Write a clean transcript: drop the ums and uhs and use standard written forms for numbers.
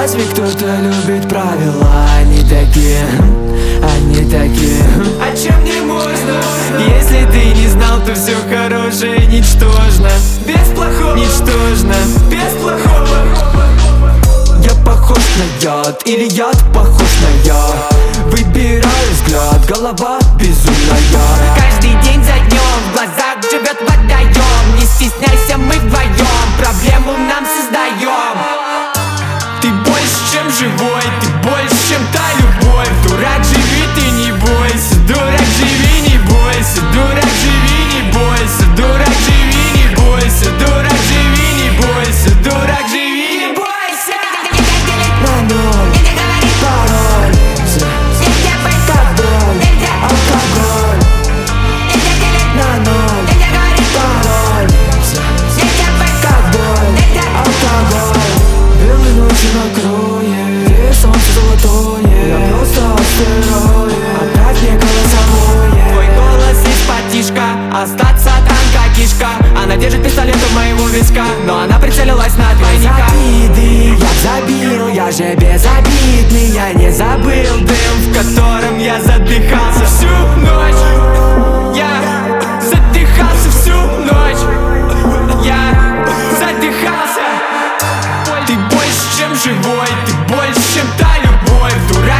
разве кто-то любит правила? Они такие, а чем не можно? Если ты не знал, то все хорошее ничтожно. Без плохого, ничтожно, без плохого. Я похож на яд, или яд похож на яд? Выбираю взгляд, голова безумная. Каждый день за днем в глазах живет водоем. Не стесняйся, мы вдвоем проблему нам создаем. Ты больше, чем живой, ты больше, чем та любовь. Дурак, живи, ты не бойся. Дурак, живи, не бойся. Дурак, живи, не бойся. Дурак, живи, не бойся. Дурак, живи, не бойся. Дурак, живи, не бойся. На ноль, пароль, как боль, алкоголь. На ноль, пароль, как боль, алкоголь. Белые ночи накроет, и солнце золотое. Я просто астероид, отправь мне голосовое. Твой голос из-под тишка, остаться танка кишка. Она держит пистолет у моего виска, но она прицелилась на двойника. Обиды я забил, я же безобидный. Я не забыл дым, в котором я задыхался всю ночь. Я задыхался всю ночь. Я задыхался. Ты больше, чем живой, ты больше, чем та любовь. Дурак,